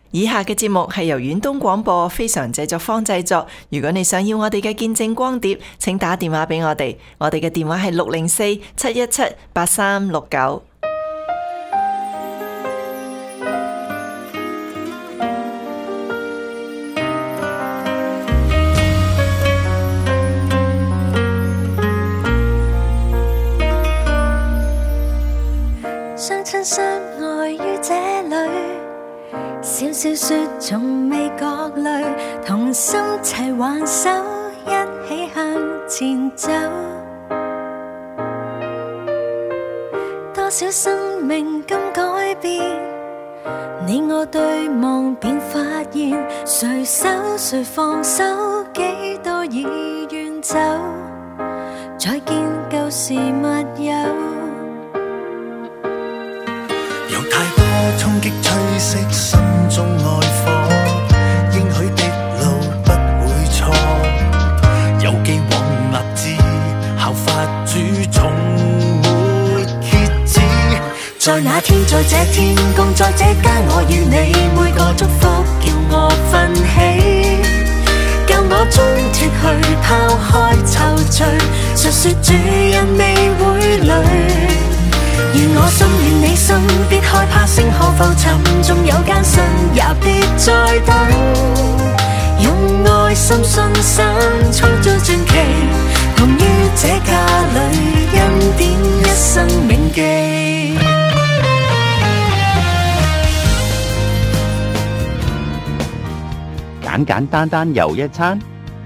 以下嘅節目係由遠東廣播非常製作坊製作。如果你想要我哋嘅見證光碟，請打電話俾我哋。我哋嘅電話係604-717-8369。 相親相愛於這裡，小小說從未覺累，同心齊挽手，一起向前走。多少生命今改變，你我對望便發現，誰守誰放手，幾多已遠走，再見舊時密友。 有太多衝擊吹熄心中愛火，應許的路不會錯，有機往立志效法主重活決志。在那天，在這天，共在這間，我與你每個祝福叫我奮起，教我終脫去拋開躊躇，述說主人未會累。願我心願你心，別害怕星河浮沉，縱有艱辛也別再等，用愛心信心創造傳奇，同於這家裏恩典一生銘記。 簡簡單單又一餐，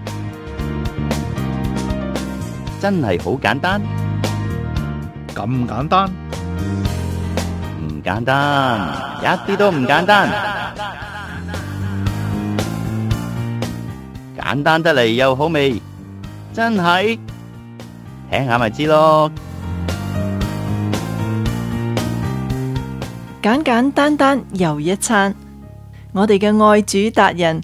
真係好簡單。 咁簡單？ 唔簡單，一啲都唔簡單。簡單得嚟又好味，真係聽下咪知咯。 簡簡單單又一餐，我哋嘅愛主達人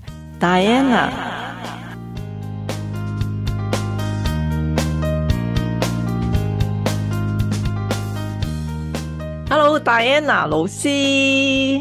Diana。Hello Diana 老師。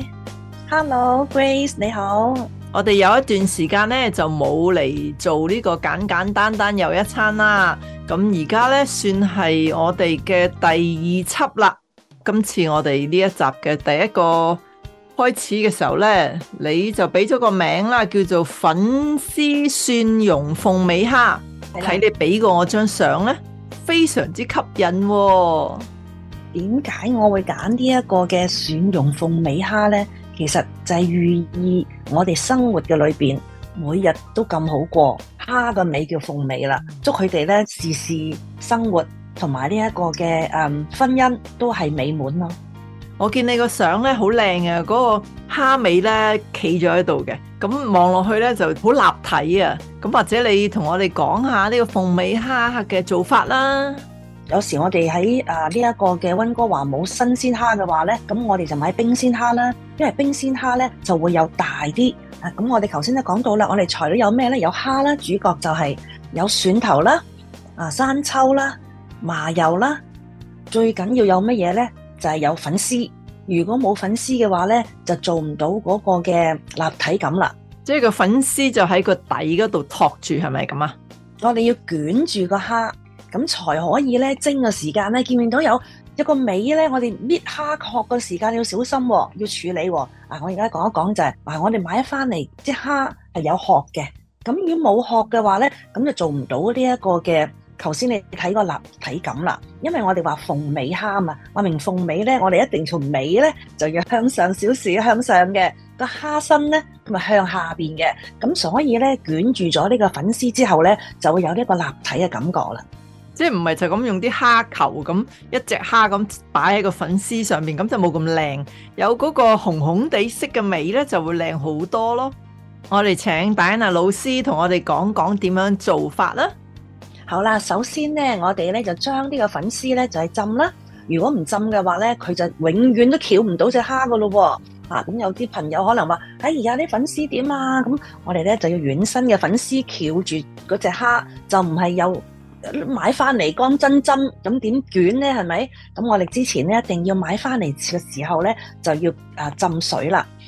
Hello Grace， 你好。 我哋有一段時間呢就冇嚟做呢個簡簡單單又一餐啦，咁而家呢算係我哋嘅第二輯啦。今次我哋呢一集嘅第一個開始嘅時候呢，你就俾咗個名啦，叫做粉絲蒜蓉鳳尾蝦。睇你俾過我張相呢，非常之吸引喎。 點解我會揀呢一個嘅蒜蓉鳳尾蝦呢？其實就係寓意我哋生活嘅裏邊，每日都咁好過。蝦個尾叫鳳尾啦，祝佢哋呢事事生活同埋呢一個嘅婚姻都係美滿咯。 我見你個相呢好靚啊，嗰個蝦尾呢企咗喺度嘅，咁望落去呢就好立體啊。咁或者你同我哋講下呢個鳳尾蝦嘅做法啦。 有時我哋喺呢一個嘅溫哥華冇新鮮蝦嘅話呢，咁我哋就買冰鮮蝦啦，因為冰鮮蝦呢就會有大啲。咁我哋頭先都講到啦，我哋材料有咩呢？有蝦啦，主角就係有蒜頭啦、生抽啦、麻油啦，最緊要有乜嘢呢？就係有粉絲。如果冇粉絲嘅話呢，就做唔到嗰個嘅立體感啦。 即係個粉絲就喺個底嗰度托住，係咪咁啊？ 我哋要捲住個蝦，咁才可以咧蒸嘅時間咧，見唔見到有一個尾咧？我哋搣蝦殼嘅時間要小心，要處理。我而家講一講就係，我哋買翻嚟啲蝦係有殼嘅，咁如果冇殼嘅話咧，咁就做唔到呢一個嘅頭先你睇個立體感啦。因為我哋話鳳尾蝦啊嘛，話明鳳尾咧，我哋一定從尾咧就要向上少少向上嘅，個蝦身咧咁啊向下邊嘅，咁所以咧捲住咗呢個粉絲之後咧，就會有呢個立體嘅感覺啦。 即係唔係就咁用啲蝦球咁一隻蝦咁擺喺個粉絲上面，咁就冇咁靚。有嗰個紅紅地色嘅尾咧，就會靚好多咯。我哋請Diana老師同我哋講講點樣做法啦。 好啦，首先咧，我哋咧就將呢個粉絲咧就係浸啦。如果唔浸嘅話咧，佢就永遠都翹唔到隻蝦噶咯。咁有啲朋友可能話：而家啲粉絲點啊？咁我哋咧就要軟身嘅粉絲翹住嗰隻蝦，就唔係有買翻嚟乾真真咁點捲咧？係咪？咁我哋之前咧一定要買翻嚟嘅時候咧就要浸水啦。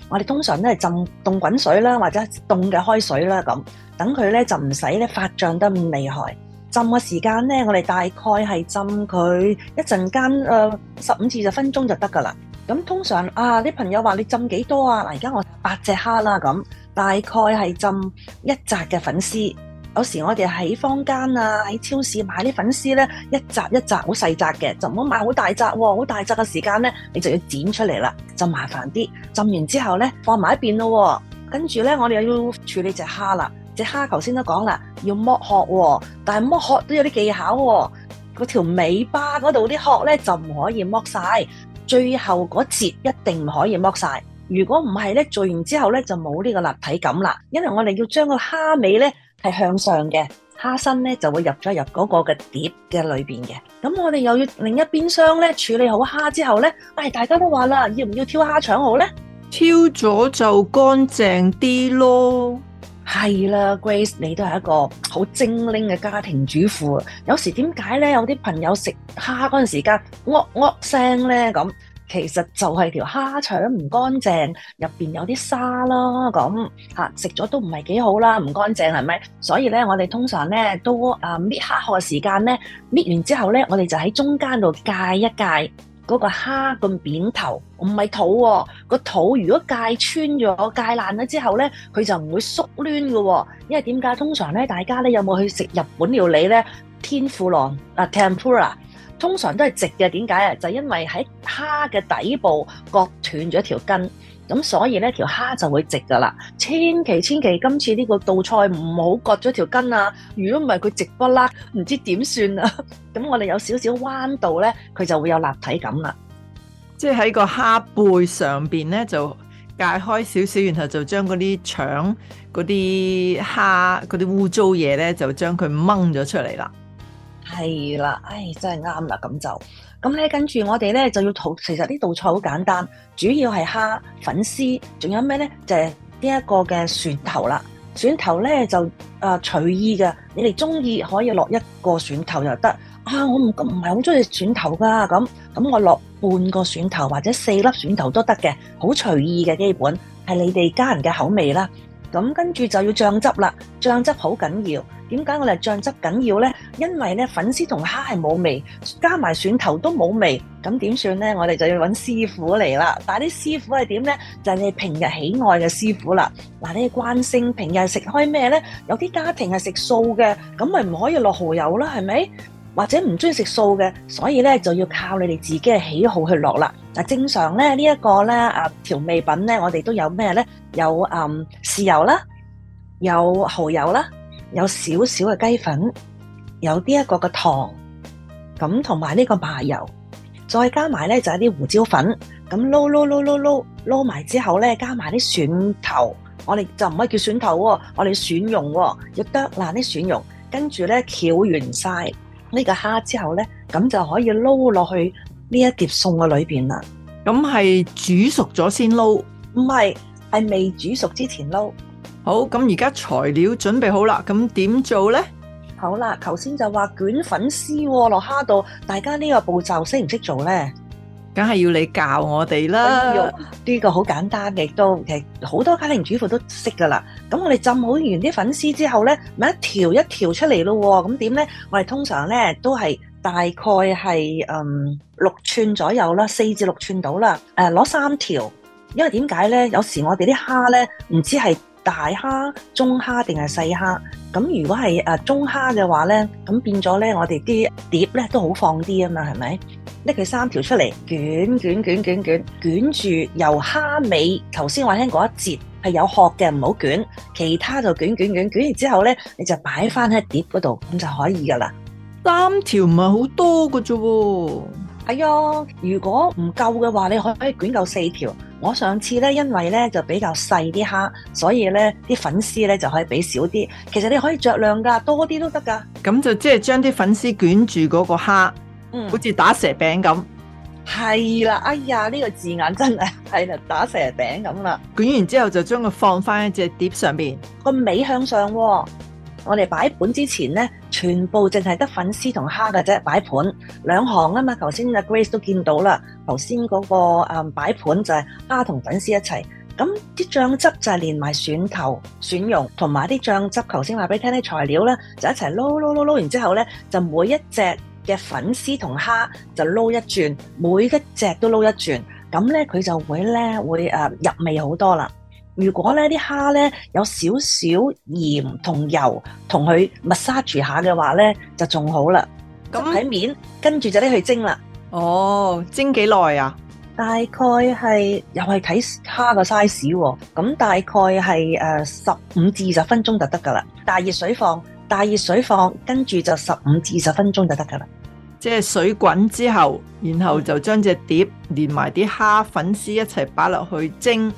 我哋通常都係浸凍滾水啦，或者凍嘅開水啦，咁等佢咧就唔使咧發脹得咁厲害。浸嘅時間咧，我哋大概係浸佢一陣間15至20分鐘就得噶啦。咁通常啲朋友話你浸幾多啊？嗱，而家我8隻蝦啦，咁大概係浸一紮嘅粉絲。有時我哋喺坊間啊，喺超市買啲粉絲咧，一紮一紮好細紮嘅，就唔好買好大紮喎。好大紮嘅時間咧，你就要剪出嚟啦，就麻煩啲。浸完之後咧，放埋一邊咯。跟住咧，我哋又要處理隻蝦啦。隻蝦頭先都講啦，要剝殼喎，但係剝殼都有啲技巧喎。嗰條尾巴嗰度啲殼咧就唔可以剝晒，最後嗰節一定唔可以剝晒。如果唔係咧，做完之後咧就冇呢個立體感啦。因為我哋要將個蝦尾咧係向上嘅，蝦身咧就會入咗入嗰個嘅碟嘅裏邊嘅。咁我哋又要另一邊廂咧處理好蝦之後咧，大家都話啦，要唔要挑蝦腸好咧？ 挑咗就乾淨啲咯。 係啦 ，Grace， 你都係一個好精靈嘅家庭主婦。有時點解咧？有啲朋友食蝦嗰陣時間惡惡聲咧咁，其實就係條蝦腸唔乾淨，入邊有啲沙啦咁嚇，食咗都唔係幾好啦，唔乾淨係咪？所以咧，我哋通常咧都搣蝦殼嘅時間咧，搣完之後咧，我哋就喺中間度界一界。嗰個蝦個扁頭唔係肚喎，個肚如果界穿咗、界爛咗之後咧，佢就唔會縮攣嘅喎。因為點解？通常咧，大家咧有冇去食日本料理咧？天婦羅tempura 通常都係直嘅。點解啊？就因為喺蝦嘅底部割斷咗條筋，咁所以咧條蝦就會直噶啦。千祈今次呢個道菜唔好割咗條筋啊！如果唔係佢直不甩，唔知點算啊！咁我哋有少少彎度咧，佢就會有立體感啦。 即係喺個蝦背上邊咧，就界開少少，然後就將嗰啲腸、嗰啲蝦、嗰啲污糟嘢咧，就將佢掹咗出嚟啦。 係啦，真係啱啦，咁咧，跟住我哋咧就要其實呢道菜好簡單，主要係蝦、粉絲，仲有咩咧？就係呢一個嘅蒜頭啦。蒜頭咧就隨意嘅，你哋中意可以落一個蒜頭就得。我唔係好中意蒜頭噶，咁我落半個蒜頭或者4粒蒜頭都得嘅，好隨意嘅，基本係你哋家人嘅口味啦。咁跟住就要醬汁啦，醬汁好緊要。點解我哋醬汁緊要呢？因為咧粉絲同蝦係冇味，加埋蒜頭都冇味，咁點算呢？我哋就要揾師傅嚟啦。但係啲師傅係點呢？就係你平日喜愛嘅師傅啦。嗱，你慣性平日食開咩呢？有啲家庭係食素嘅，咁咪唔可以落蠔油啦，係咪？或者唔中意食素嘅，所以咧就要靠你哋自己嘅喜好去落啦。嗱，正常咧呢一個咧調味品咧，我哋都有咩咧？有豉油啦，有蠔油啦，有少少嘅雞粉，有呢一個嘅糖，咁同埋呢個麻油，再加埋咧就係啲胡椒粉，咁撈埋之後咧，加埋啲蒜頭，我哋就唔可以叫蒜頭喎，我哋蒜蓉喎，要剁爛啲蒜蓉，跟住咧攪完晒呢個蝦之後咧，咁就可以撈落去呢一碟餸嘅裏邊啦。 咁係煮熟咗先撈？ 唔係，係未煮熟之前撈。 好，咁而家材料準備好啦，咁點做呢？ 好啦，頭先就話捲粉絲落蝦度，大家呢個步驟識唔識做呢？ 梗係要你教我哋啦。 呢個好簡單嘅，都其實好多家庭主婦都識噶啦。咁我哋浸好完啲粉絲之後呢，咪一條一條出嚟咯。咁點呢？我哋通常呢都係大概係6寸左右啦，4至6寸到啦。攞3條，因為點解呢？有時我哋啲蝦呢唔知係大蝦、中蝦定係細蝦。咁如果係中蝦嘅話呢，咁變咗呢，我哋啲碟呢都好放啲啊嘛，係咪？拎佢3條出嚟，捲住由蝦尾，頭先話聽嗰一節係有殼嘅，唔好捲，其他就捲完之後咧，你就擺翻喺碟嗰度，咁就可以噶啦。 3條唔係好多㗎啫喎。 係啊，如果唔夠嘅話，你可以捲夠4條。我上次咧，因為咧就比較細啲蝦，所以咧啲粉絲咧就可以俾少啲。其實你可以酌量噶，多啲都得噶。咁就即係將啲粉絲捲住嗰個蝦。好似打蛇餅咁， 係啦，哎呀，呢個字眼真係啦，打蛇餅咁啦。 捲完之後就將佢放翻喺隻碟上邊， 個尾向上喎。我哋擺盤之前咧，全部淨係得粉絲同蝦嘅啫。擺盤兩行啊嘛，頭先阿 Grace 都見到啦。頭先嗰個擺盤就係蝦同粉絲一齊， 咁啲醬汁就係連埋蒜頭、蒜蓉同埋啲醬汁，頭先話俾你聽啲材料咧，就一齊撈，然之後咧就每一隻嘅粉絲同蝦就撈一轉，每一隻都撈一轉，咁咧佢就會入味好多啦。如果咧啲蝦咧有少少鹽同油同佢 massage 下嘅話咧，就仲好啦。咁喺面，跟住就拎去蒸啦。 哦，蒸幾耐啊？ 大概係又係睇蝦個 size 喎，咁大概係15至20分鐘就得噶啦。大熱水放，跟住就15至20分鐘就得噶啦。 即係水滾之後，然後就將隻碟連埋啲蝦粉絲一齊擺落去蒸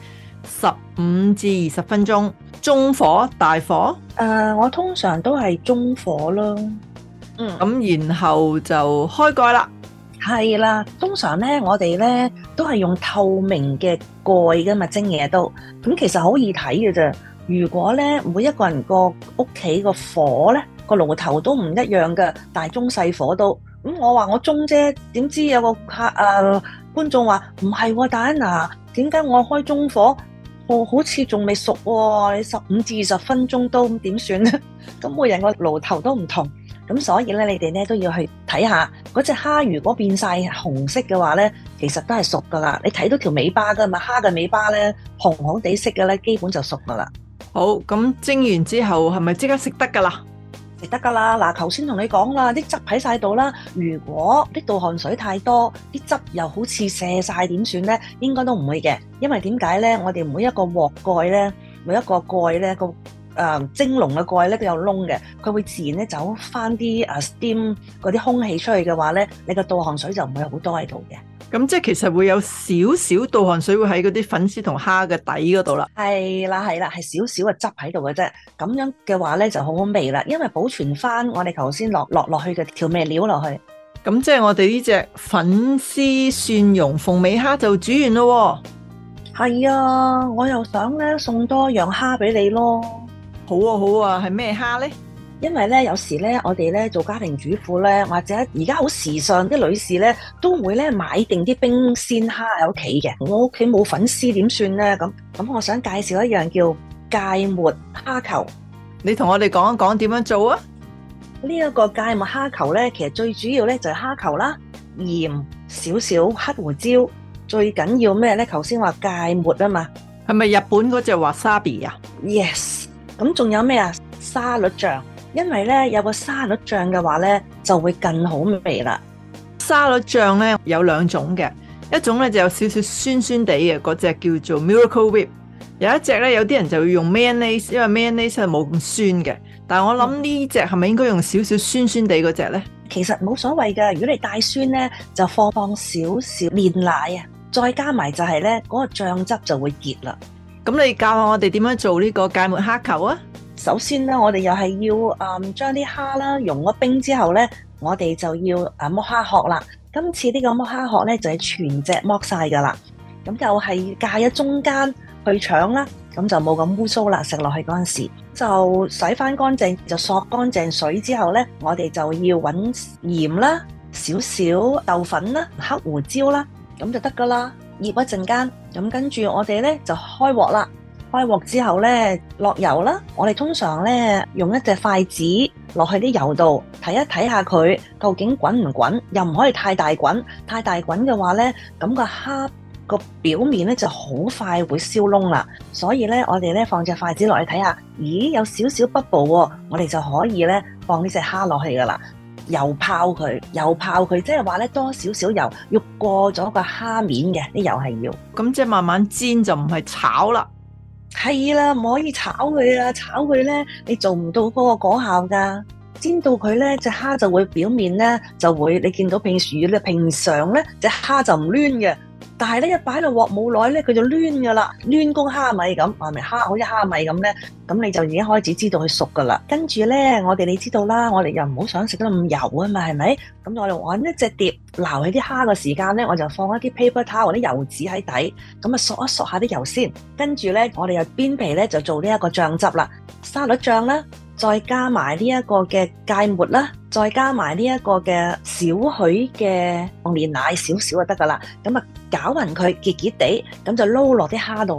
15至20分鐘。中火、大火？ 我通常都係中火咯。 咁然後就開蓋啦。 係啦，通常咧我哋咧都係用透明嘅蓋噶嘛，蒸嘢都咁其實好易睇嘅啫。如果咧每一個人個屋企個火咧個爐頭都唔一樣嘅，大中細火都咁，我話我中啫，點知有個觀眾話唔係喎，戴安娜，點解我開中火？好似仲未熟喎，你15至20分鐘都咁點算咧？咁每人個爐頭都唔同。咁所以咧，你哋咧都要去睇下嗰隻蝦，如果變晒紅色嘅話咧，其實都係熟噶啦。你睇到條尾巴噶嘛，蝦嘅尾巴咧紅紅地色嘅咧，基本就熟噶啦。 好，咁蒸完之後係咪即刻食得噶啦？ 食得噶啦。嗱，頭先同你講啦，啲汁喺晒度啦。如果啲倒汗水太多，啲汁又好似瀉晒，點算咧？應該都唔會嘅，因為點解咧？我哋每一個鑊蓋咧，每一個蓋咧蒸籠嘅蓋咧都有窿嘅，佢會自然咧走翻啲steam 嗰啲空氣出去嘅話咧，你個倒汗水就唔會好多喺度嘅。 咁即係其實會有少少倒汗水會喺嗰啲粉絲同蝦嘅底嗰度啦。 係啦，係少少嘅汁喺度嘅啫。咁樣嘅話咧就好好味啦，因為保存翻我哋頭先落去嘅調味料落去。 咁即係我哋呢隻粉絲蒜蓉鳳尾蝦就煮完咯。 係啊，我又想咧送多樣蝦俾你咯。 好啊好啊，係咩蝦呢？ 因為咧有時咧我哋咧做家庭主婦咧，或者而家好時尚啲女士咧都會咧買定啲冰鮮蝦喺屋企嘅。我屋企冇粉絲點算咧？咁我想介紹一樣叫芥末蝦球。你同我哋講一講點樣做啊？呢一個芥末蝦球咧，其實最主要咧就係蝦球啦，鹽少少黑胡椒，最緊要咩咧？頭先話芥末啊嘛， 係咪日本嗰隻 wasabi 啊 ？Yes。咁仲有咩啊？沙律醬，因為咧有個沙律醬嘅話咧，就會更好味啦。 沙律醬咧有兩種嘅，一種咧就有少少酸酸地嘅，嗰隻叫做 Miracle Whip。有一隻咧，有啲人就會用 mayonnaise， 因為 mayonnaise 係冇咁酸嘅。但係我諗呢隻係咪應該用少少酸酸地嗰隻咧？其實冇所謂㗎，如果你帶酸咧，就放少少煉奶啊，再加埋就係咧嗰個醬汁就會結啦。咁你教下我哋點樣做呢個芥末蝦球啊？首先咧，我哋又係要將啲蝦啦溶咗冰之後咧，我哋就要剝蝦殼啦。今次呢個剝蝦殼咧就係全隻剝晒噶啦。咁又係介喺中間去腸啦，咁就冇咁污糟啦。食落去嗰陣時就洗翻乾淨，就索乾淨水之後咧，我哋就要揾鹽啦、少少豆粉啦、黑胡椒啦，咁就得噶啦。醃一陣間，咁跟住我哋咧就開鑊啦。開鑊之後咧落油啦，我哋通常咧用一隻筷子落去啲油度睇一睇下佢究竟滾唔滾，又唔可以太大滾。太大滾嘅話咧，咁個蝦個表面咧就好快會燒燶啦。所以咧我哋咧放隻筷子落去睇下，咦有少少 bubble 喎，我哋就可以咧放呢隻蝦落去噶啦。油泡佢，即係話咧多少少油，要過咗個蝦面嘅，啲油係要。咁即係慢慢煎就唔係炒啦。係啦，唔可以炒佢啦，炒佢咧你做唔到嗰個果效噶。煎到佢咧隻蝦就會表面咧就會，你見到平時咧平常咧隻蝦就唔攣嘅。但係咧一擺落鑊冇耐咧，佢就攣噶啦，攣公蝦米咁，係咪好似蝦米咁咧？咁你就已經開始知道佢熟噶啦。跟住咧，你知道啦，我哋又唔好想食得咁油啊嘛，係咪？咁我哋揾一隻碟撈起啲蝦嘅時間咧，我就放一啲 paper towel 啲油紙喺底，咁啊索一索下啲油先。跟住咧，我哋又邊皮咧就做呢一個醬汁啦，沙律醬啦。再加埋呢一個嘅芥末啦，再加埋呢一個嘅少許嘅煉奶少少就得噶啦。咁啊攪勻佢結結地，咁就撈落啲蝦度啦。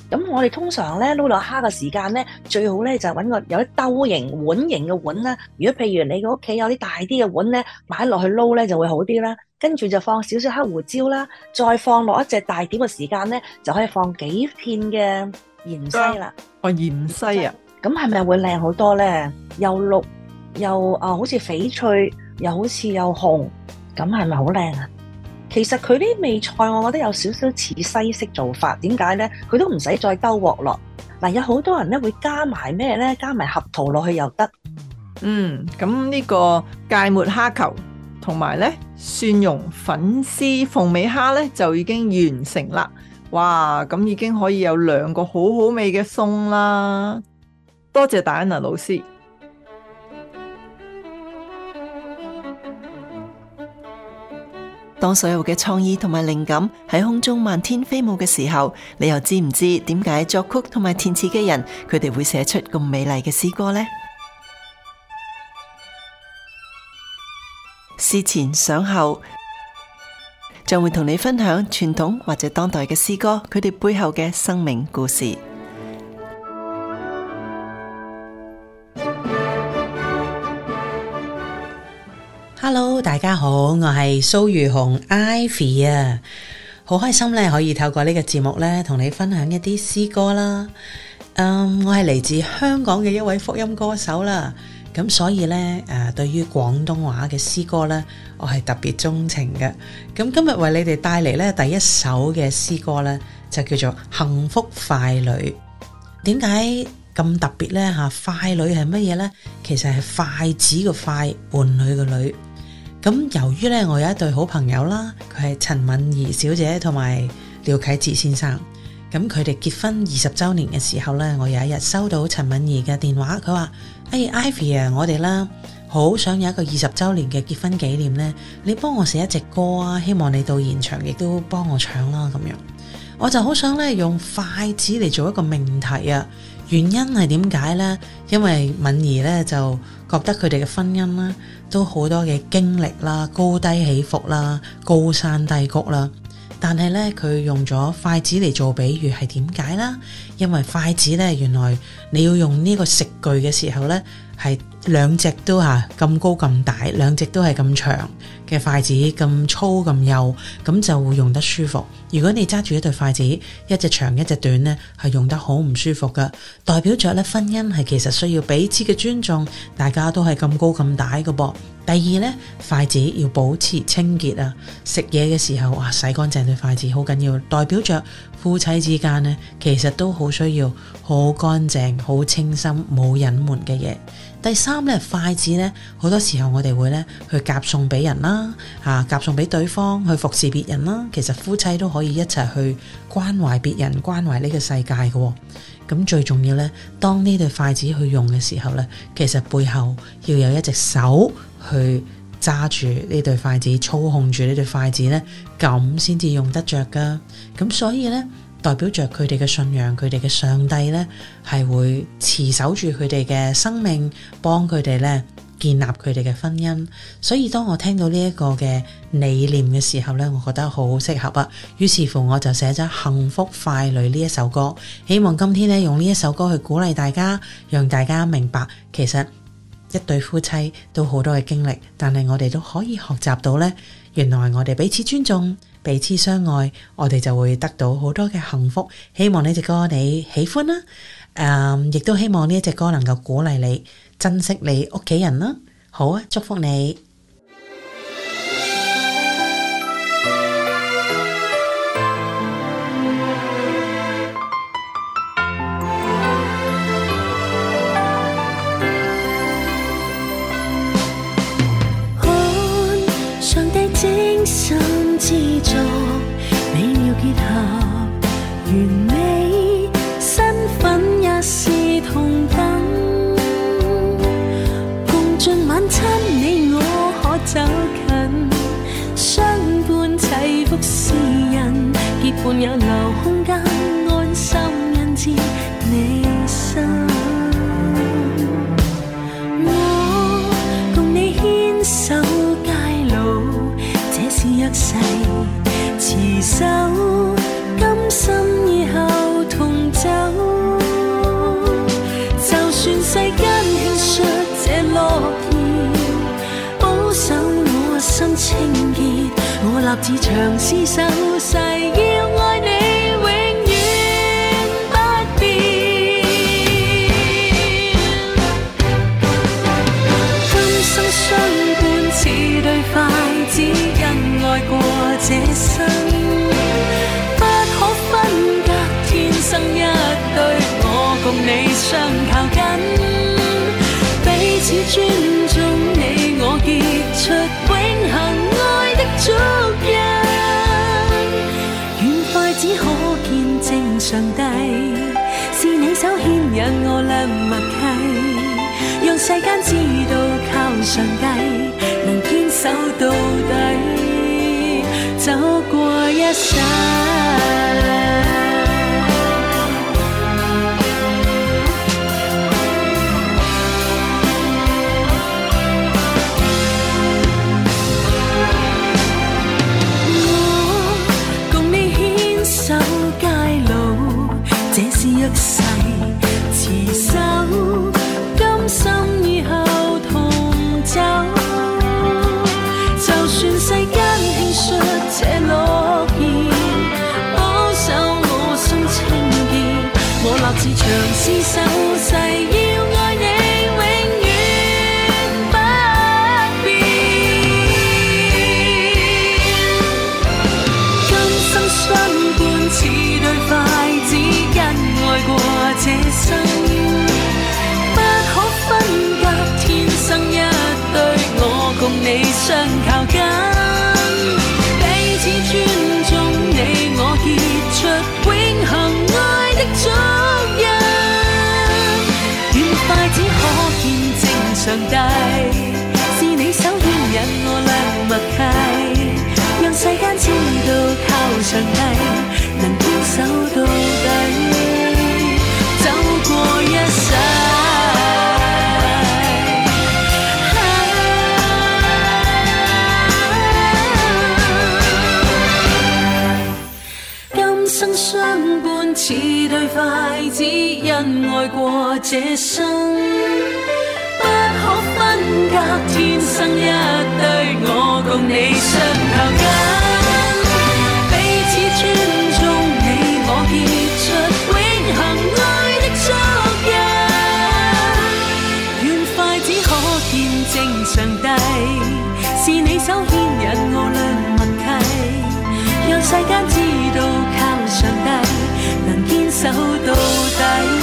咁我哋通常咧撈落蝦嘅時間咧，最好咧就揾個有啲兜形、碗形嘅碗啦。如果譬如你個屋企有啲大啲嘅碗咧，擺落去撈咧就會好啲啦。跟住就放少少黑胡椒啦，再放落一隻大碟嘅時間咧，就可以放幾片嘅芫茜啦。 芫茜啊， 咁係咪會靚好多咧？又綠又好似翡翠，又好似又紅，咁係咪好靚啊？其實佢啲味菜，我覺得有少少似西式做法。點解咧？佢都唔使再兜鑊落。嗱，有好多人咧會加埋咩咧？加埋合桃落去又得。 咁呢個芥末蝦球同埋咧蒜蓉粉絲鳳尾蝦咧就已經完成啦。哇！咁已經可以有2個好好味嘅餸啦。多謝戴安娜老師。 當所有嘅創意同埋靈感喺空中漫天飛舞嘅時候，你又知唔知點解作曲同埋填詞嘅人佢哋會寫出咁美麗嘅詩歌呢？思前想後，將會同你分享傳統或者當代嘅詩歌，佢哋背後嘅生命故事。 Hello， 大家好，我係蘇如紅 Ivy 啊，好開心咧可以透過呢個節目咧同你分享一啲詩歌啦。我係嚟自香港嘅一位福音歌手啦，咁所以咧對於廣東話嘅詩歌咧，我係特別鍾情嘅。咁今日為你哋帶嚟咧第一首嘅詩歌咧，就叫做《幸福快侶》。點解咁特別咧？快侶係乜嘢咧？其實係筷子嘅筷，伴侶嘅侶。咁由於咧，我有一對好朋友啦，佢係陳敏儀小姐同埋廖啟智先生。咁佢哋結婚20週年嘅時候咧，我有一日收到陳敏儀嘅電話，佢話：Ivy 啊，我哋啦好想有一個20週年嘅結婚紀念咧，你幫我寫一隻歌啊，希望你到現場亦都幫我唱啦咁樣。我就好想咧用筷子嚟做一個命題啊。原因係點解呢？因為敏儀咧就覺得佢哋嘅婚姻啦，都好多嘅經歷啦，高低起伏啦，高山低谷啦。但係咧，佢用咗筷子嚟做比喻係點解啦？因為筷子咧，原來你要用呢個食具嘅時候咧，係兩隻都咁高咁大，兩隻都係咁長嘅筷子，咁粗咁幼，咁就會用得舒服。如果你揸住一對筷子，一隻長一隻短咧，係用得好唔舒服噶。代表着咧，婚姻係其實需要彼此嘅尊重，大家都係咁高咁大嘅噃。第二咧，筷子要保持清潔啊！食嘢嘅時候洗乾淨對筷子好緊要，代表着夫妻之間咧，其實都好需要好乾淨、好清新、冇隱瞞嘅嘢。第三咧，筷子咧，好多時候我哋會咧去夾餸俾人啦，夾餸俾對方，去服侍別人啦。其實夫妻都可以一齊去關懷別人、關懷呢個世界嘅。咁最重要咧，當呢對筷子去用嘅時候咧，其實背後要有一隻手去揸住呢對筷子，操控住呢對筷子咧，咁先至用得着噶。咁所以咧，代表着佢哋嘅信仰，佢哋嘅上帝咧，係會持守住佢哋嘅生命，幫佢哋咧建立佢哋嘅婚姻。所以當我聽到呢一個嘅理念嘅時候咧，我覺得好適合啊。於是乎我就寫咗《幸福快侶》呢一首歌，希望今天咧用呢一首歌去鼓勵大家，讓大家明白其實一對夫妻都好多嘅經歷，但係我哋都可以學習到呢，原來我哋彼此尊重、彼此相愛，我哋就會得到好多嘅幸福。希望呢隻歌你喜歡啦，亦都希望呢一隻歌能夠鼓勵你珍惜你屋企人啦。好啊，祝福你。 心之作美妙結合，完美身份也是同等，共進晚餐你我。 立志長廝守誓，要愛你永遠不變。今生相伴似對筷子，因愛過這生，不可分隔，天生一對，我共你相靠緊，彼此尊重，你我結出永恆愛的足印。願筷子可見證上帝，是你手牽引我倆默契，讓世間知道靠上帝能堅守到底，走過一生。一世持守，甘心以後同走。就算世間輕率這諾言，保守我心清潔，我立志長廝守誓，要愛你永遠不變。今生相伴似對筷子，愛過這生，不可分隔，天生一對，我共你相靠緊，彼此尊重，你我結出永恆愛的足印。願筷子可見證上帝，是你手牽引我倆默契，讓世間知道靠上帝能堅守到底，走過一世。今生相伴似對筷子，因愛過這生，不可分隔，天生一對，我共你相靠緊，彼此尊重，你我結出永恆愛的足印。願筷子可見證上帝，是你手牽引我倆默契，讓世間知道靠上帝能堅守到底，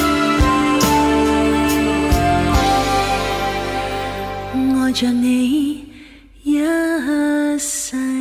愛着你一世。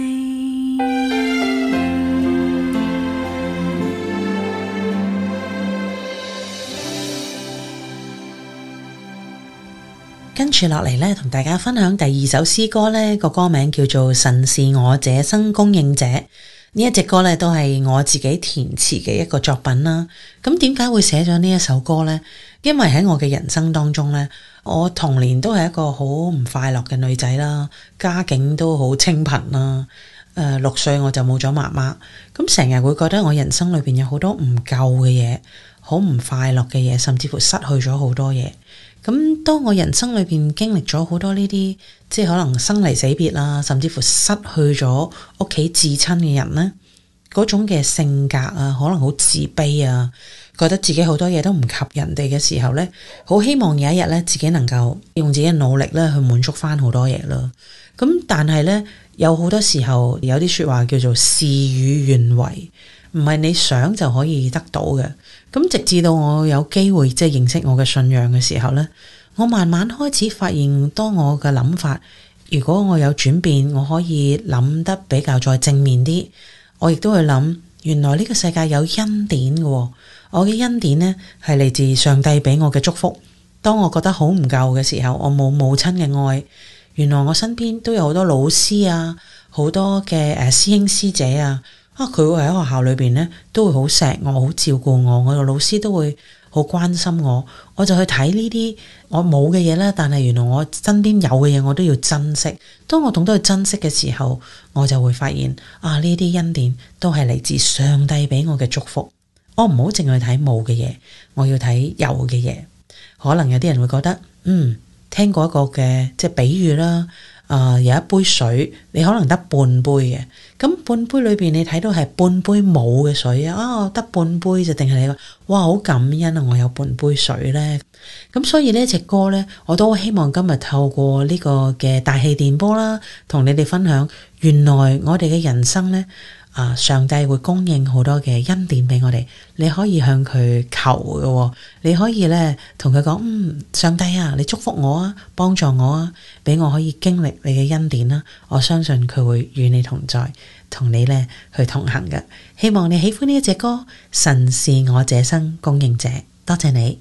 跟住落嚟呢，同大家分享第二首詩歌呢，個歌名叫做《神是我這生供應者》。呢一隻歌呢，都係我自己填詞嘅一個作品啦。咁點解會寫咗呢一首歌呢？因為喺我嘅人生當中呢，我童年都係一個好唔快樂嘅女仔啦，家境都好清貧啦。6歲我就冇咗媽媽，咁成日會覺得我人生裏邊有好多唔夠嘅嘢，好唔快樂嘅嘢，甚至乎失去咗好多嘢。咁當我人生裏邊經歷咗好多呢啲，即係可能生離死別啦，甚至乎失去咗屋企至親嘅人呢，嗰種嘅性格啊，可能好自卑啊，覺得自己好多嘢都唔及人哋嘅時候呢，好希望有一日呢，自己能夠用自己嘅努力呢去滿足翻好多嘢啦。咁但係呢，有好多時候有啲說話叫做事與願違，唔係你想就可以得到嘅。咁直至到我有機會即係認識我嘅信仰嘅時候呢，我慢慢開始發現，當我嘅諗法如果我有轉變，我可以諗得比較再正面啲，我亦都會諗，原來呢個世界有恩典嘅，我嘅恩典呢係嚟自上帝俾我嘅祝福。當我覺得好唔夠嘅時候，我冇母親嘅愛，原來我身邊都有好多老師啊，好多嘅師兄師姐啊，佢會喺學校裏邊呢都會好錫我，好照顧我，我個老師都會好關心我，我就去睇呢啲我冇嘅嘢啦，但係原來我身邊有嘅嘢我都要珍惜。當我懂得去珍惜嘅時候，我就會發現呢啲恩典都係嚟自上帝俾我嘅祝福。我唔好淨係睇冇嘅嘢，我要睇有嘅嘢。可能有啲人會覺得聽過一個嘅即係比喻啦， 有一杯水，你可能得半杯嘅，咁半杯裏邊你睇到係半杯冇嘅水啊，得半杯就定係你話哇好感恩啊，我有半杯水呢。咁所以呢隻歌呢，我都希望今日透過呢個嘅大氣電波啦，同你哋分享，原來我哋嘅人生呢，上帝會供應好多嘅恩典俾我哋，你可以向佢求嘅喎，你可以呢同佢講，上帝啊，你祝福我啊，幫助我啊，俾我可以經歷你嘅恩典啦，我相信佢會與你同在，同你呢去同行嘅。希望你喜歡呢一隻歌，神是我這生供應者，多謝你。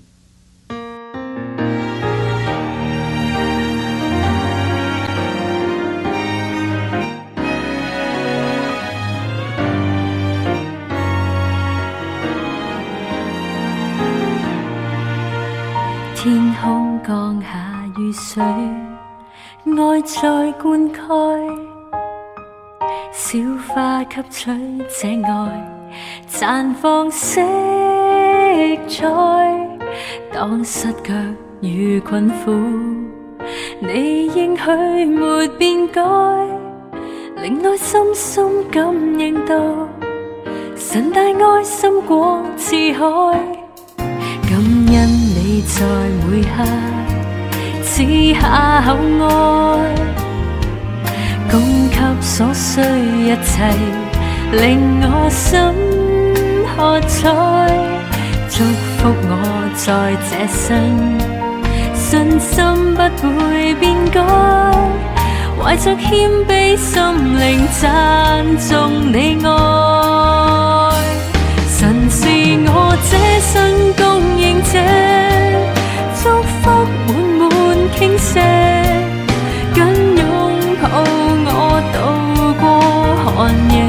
天空降下雨水，愛在灌溉，小花吸取這愛，綻放色彩。當失腳與困苦，你應許沒變改，令內心深感應到，神大愛深廣似海。感恩你在每刻賜下厚愛，供給所需一切，令我心喝彩。祝福我在這生，信心不會變改，懷着謙卑心靈讚頌你愛。神是我這生供應者，祝福滿滿傾瀉，緊擁抱我渡過寒夜。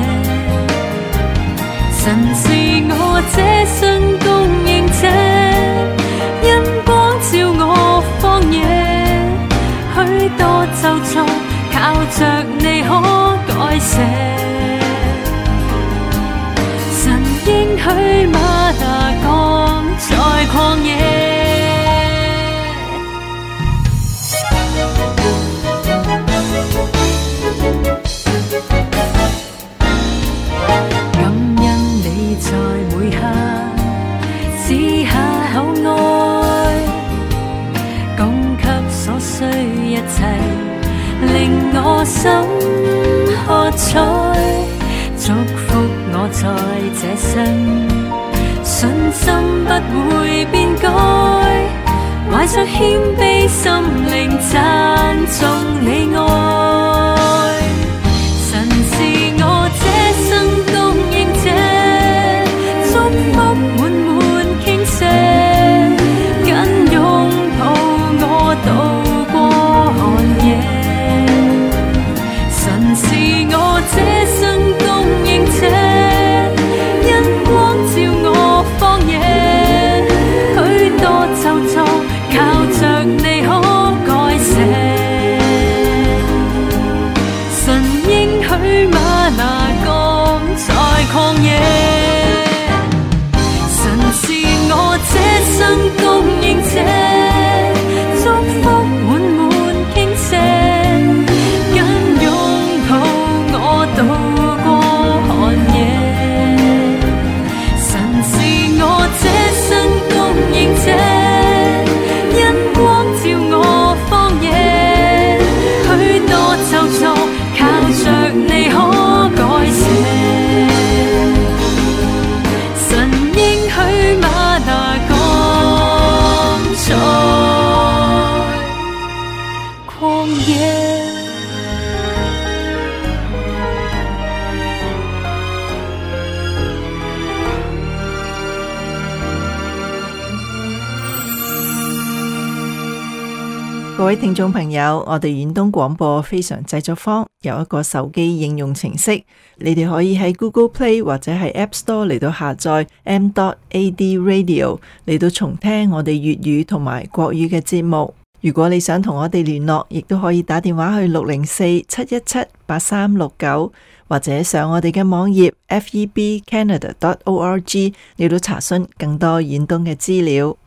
神是我這生供應者，因光照我荒野，許多咒詛靠着你可改寫。應許嗎哪降在曠野，感恩你在每刻賜下厚愛，供給所需一切，令我心喝彩。祝福我在這生，信心不會變改，懷着謙卑心靈讚頌你愛。神是我這生供應者，祝福滿滿傾瀉，緊擁抱我渡過寒夜。神是我這生供應者，因光照我荒野，許多咒詛靠着你可改寫。神應許嗎哪降在曠野，神是我這生供應者，祝福滿滿傾瀉，緊擁抱我渡過寒夜。神是我這生供應者，因光照我荒野，許多咒詛靠着你可改寫。神應許嗎哪降在曠野。 各位聽眾朋友，我哋遠東廣播非常製作坊有一個手機應用程式，你哋可以喺 Google Play 或者係 App Store 嚟到下載 m.ad radio 嚟到重聽我哋粵語同埋國語嘅節目。如果你想同我哋聯絡，亦都可以打電話去604-717-8369，或者上我哋嘅網頁 febcanada.org 嚟到查詢更多遠東嘅資料。